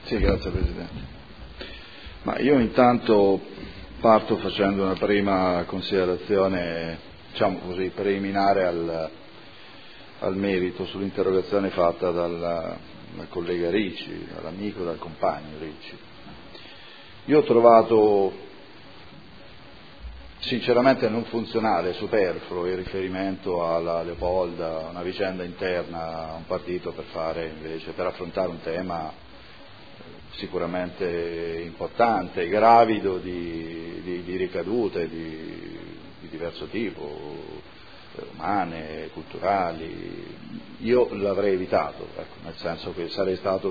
Sì, grazie Presidente. Ma io intanto parto facendo una prima considerazione, diciamo così, preliminare al merito sull'interrogazione fatta dal collega Ricci, dall'amico, dal compagno Ricci. Io ho trovato sinceramente non funzionale, superfluo il riferimento alla Leopolda, una vicenda interna a un partito per affrontare un tema sicuramente importante, gravido di ricadute di diverso tipo, umane, culturali. Io l'avrei evitato, ecco, nel senso che sarei stato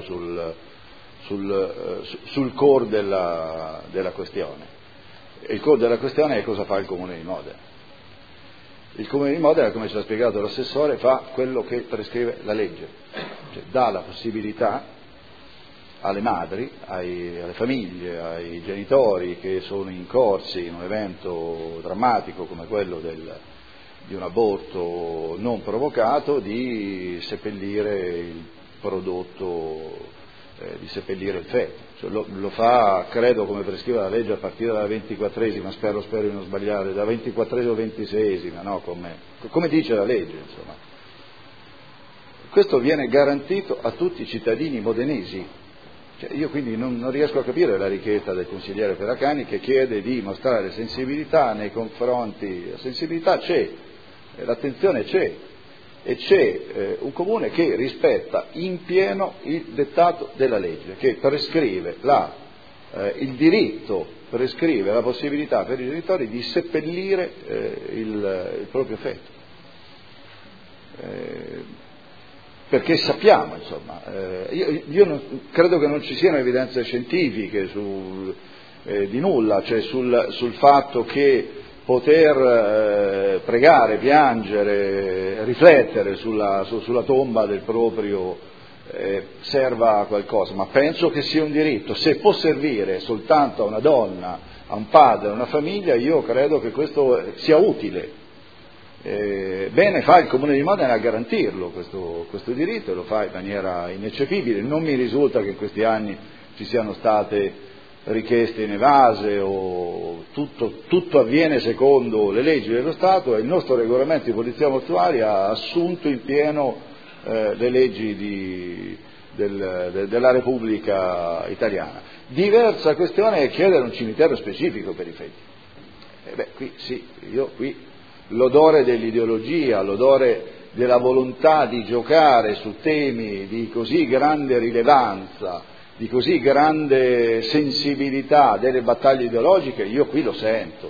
sul core della questione. Il core della questione è cosa fa il Comune di Modena. Il Comune di Modena, come ci ha spiegato l'assessore, fa quello che prescrive la legge, cioè dà la possibilità alle madri, alle famiglie, ai genitori che sono incorsi in un evento drammatico come quello di un aborto non provocato, di seppellire il prodotto, di seppellire il feto. Cioè, lo fa, credo, come prescrive la legge, a partire dalla 24esima, spero di non sbagliare, dalla 24esima o 26esima, no? Come dice la legge, insomma. Questo viene garantito a tutti i cittadini modenesi. Cioè, io quindi non riesco a capire la richiesta del consigliere Pelacani, che chiede di mostrare sensibilità nei confronti. La sensibilità c'è, l'attenzione c'è, e c'è un comune che rispetta in pieno il dettato della legge, che prescrive il diritto, prescrive la possibilità per i genitori di seppellire il proprio feto. Perché sappiamo, insomma, io credo che non ci siano evidenze scientifiche di nulla, cioè sul fatto che poter pregare, piangere, riflettere sulla tomba del proprio serva a qualcosa, ma penso che sia un diritto. Se può servire soltanto a una donna, a un padre, a una famiglia, io credo che questo sia utile. Bene fa il Comune di Modena a garantirlo questo diritto, e lo fa in maniera ineccepibile. Non mi risulta che in questi anni ci siano state richieste inevase, o tutto avviene secondo le leggi dello Stato, e il nostro regolamento di polizia mortuaria ha assunto in pieno le leggi della Repubblica Italiana. Diversa questione è chiedere un cimitero specifico per i feti. Qui sì, l'odore dell'ideologia, l'odore della volontà di giocare su temi di così grande rilevanza, di così grande sensibilità delle battaglie ideologiche, io qui lo sento.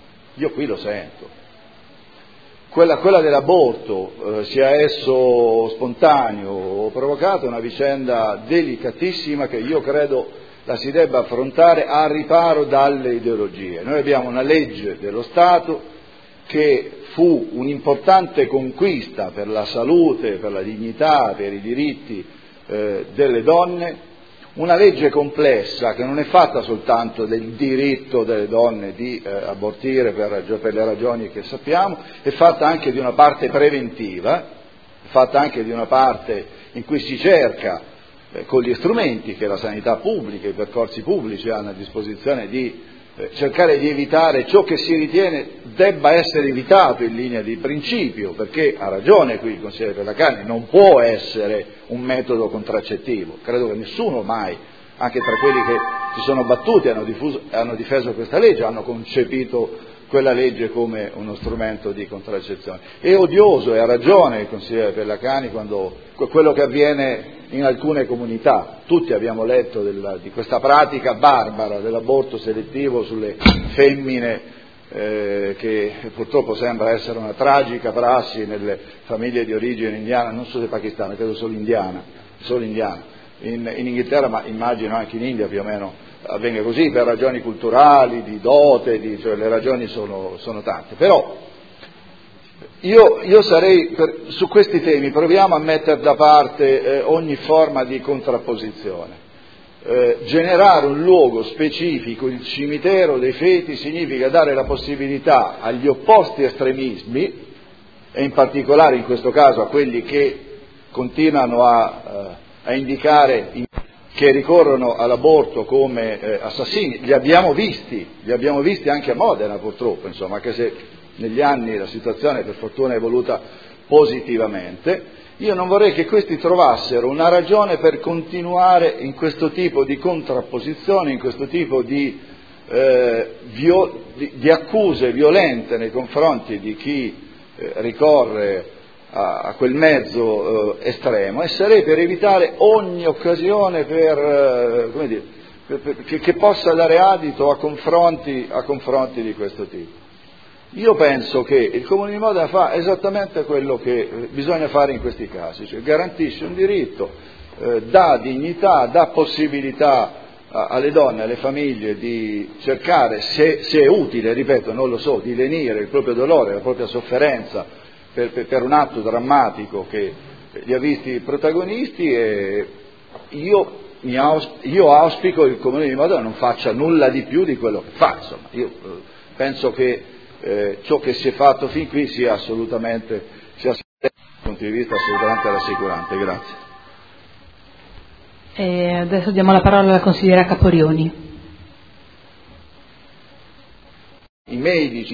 Quella dell'aborto, sia esso spontaneo o provocato, è una vicenda delicatissima che io credo la si debba affrontare a riparo dalle ideologie. Noi abbiamo una legge dello Stato che fu un'importante conquista per la salute, per la dignità, per i diritti delle donne, una legge complessa che non è fatta soltanto del diritto delle donne di abortire per le ragioni che sappiamo, è fatta anche di una parte preventiva, è fatta anche di una parte in cui si cerca, con gli strumenti che la sanità pubblica, i percorsi pubblici hanno a disposizione, di cercare di evitare ciò che si ritiene debba essere evitato in linea di principio, perché ha ragione qui il consigliere Pelacani, non può essere un metodo contraccettivo. Credo che nessuno mai, anche tra quelli che si sono battuti e hanno difeso questa legge, hanno concepito quella legge come uno strumento di contraccezione. È odioso, e ha ragione il consigliere Pelacani, quando quello che avviene in alcune comunità. Tutti abbiamo letto di questa pratica barbara dell'aborto selettivo sulle femmine, che purtroppo sembra essere una tragica prassi nelle famiglie di origine indiana, non so se pakistana, credo solo indiana. In Inghilterra, ma immagino anche in India più o meno avvenga così, per ragioni culturali, di dote, cioè le ragioni sono tante. Però io sarei, su questi temi, proviamo a mettere da parte ogni forma di contrapposizione. Generare un luogo specifico, il cimitero dei feti, significa dare la possibilità agli opposti estremismi, e in particolare in questo caso a quelli che continuano a indicare che ricorrono all'aborto come assassini, li abbiamo visti anche a Modena purtroppo, insomma, anche se negli anni la situazione per fortuna è evoluta positivamente. Io non vorrei che questi trovassero una ragione per continuare in questo tipo di contrapposizione, in questo tipo di accuse violente nei confronti di chi ricorre a quel mezzo estremo, e sarei per evitare ogni occasione che possa dare adito a confronti di questo tipo. Io penso che il Comune di Modena fa esattamente quello che bisogna fare in questi casi, cioè garantisce un diritto, dà dignità, dà possibilità alle donne, alle famiglie di cercare, se è utile, ripeto, non lo so, di lenire il proprio dolore, la propria sofferenza per un atto drammatico che li ha visti protagonisti, e io auspico che il Comune di Modena non faccia nulla di più di quello che fa, insomma. Io penso che ciò che si è fatto fin qui sia assolutamente, dal punto di vista assolutamente rassicurante. Grazie. Adesso diamo la parola alla consigliera Caporioni. I medici